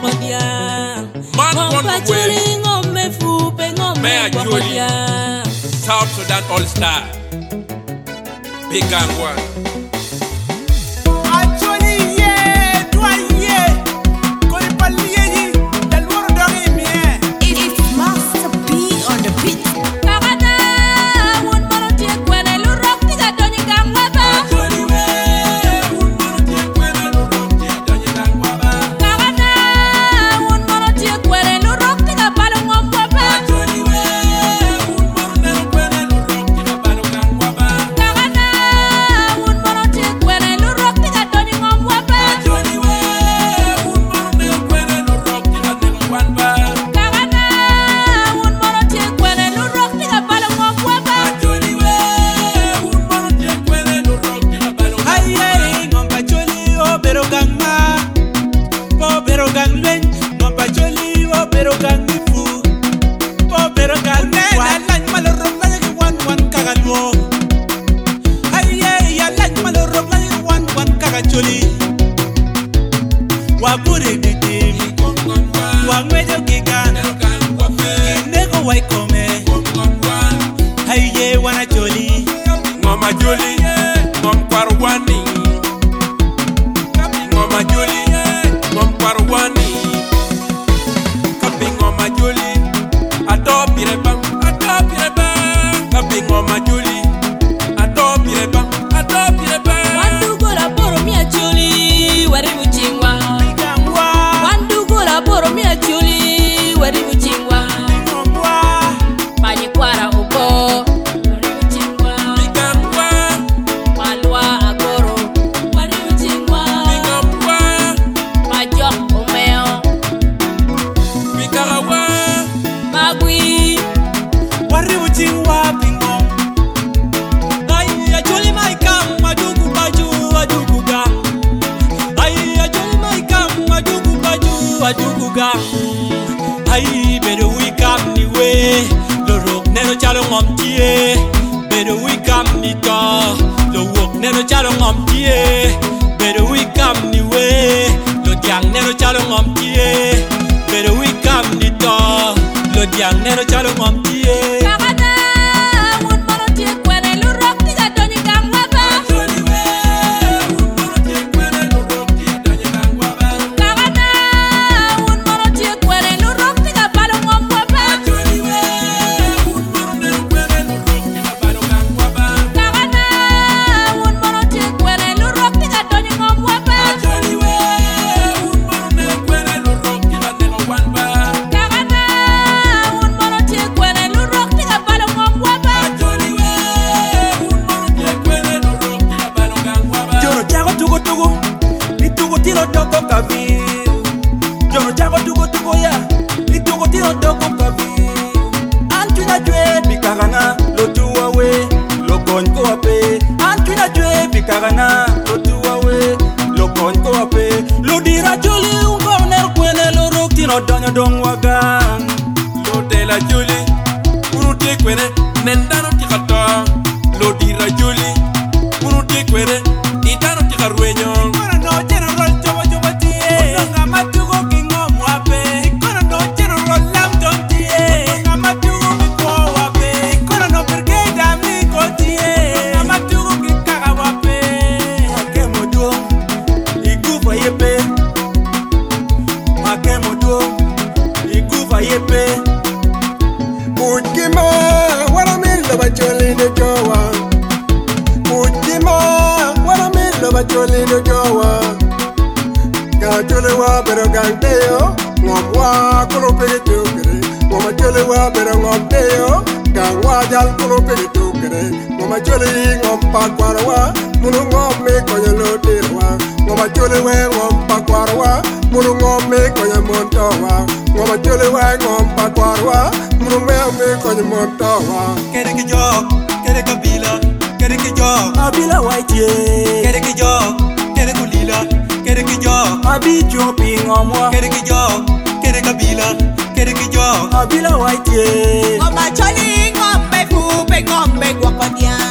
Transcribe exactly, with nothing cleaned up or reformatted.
wakodia. Man Ngom one pachuli way. ngom mefupe ngom Mea Julie. wakodia. South Sudan All Star. Big Gangwa. Mama Julie, Mom Parwani, Mama Julie, Mom Parwani, Capping Mama Julie, Adopt Pirebam, Adopt Pirebam, Capping Mama Julie, Adopt Pirebam, Adopt Pirebam. Wandu gora boro mi Julie, wari uchingwa. Wandu gora boro mi Julie, wari uchingwa. Pani kwara uko. Ay, better we come ni way. The rock never chalo ngom tie. Better we come ni to. The rock never chalo ngom tie. Better we come ni way. The young never chalo ngom tie. Better we come ni to. The young never chalo ngom tie. Karana, lo tuawe, lo konko ape, lo dira Julie, un corner kwene lo rokti no donya dongwagan. Lo de la Julie, unuti kwene, nendano tikata. Lo dira Julie, unuti kwene, itano tikaruenyo. Kono no general jobo jobo tie, kono matugo kingo mwape, kono no general lam don tie, kono matugo mikwa wape, kono no brigade amigo tie, kono matugo kikaga wape. Makemodo, igufa yepe, makemodo, igufa yepe. Ujima, waramilo bacholi no jowa. Ujima, waramilo bacholi no jowa. Gachole wa pero ganteo, ngomwa kulo pege tukere. Mama chole wa pero ngomteo, gangwa jal kulo pege tukere. Mama chole ngompa kwarwa, munu ngome konya lotirwa. Mama chole we ngompa kwarwa, munu ngome konya montowa. Mama chole we ngompa kwarwa, munu ngome konya montowa. Kere ki jo, kere kabila, kere ki jo, Abila waitie. kere ki jo, kere kulila, kere ki jo, Abi chopi ngomwa. kere ki jo, kere kabila, kere ki jo. Abila waitie. Ngom pachuli ngom mefupe ngom wakodia.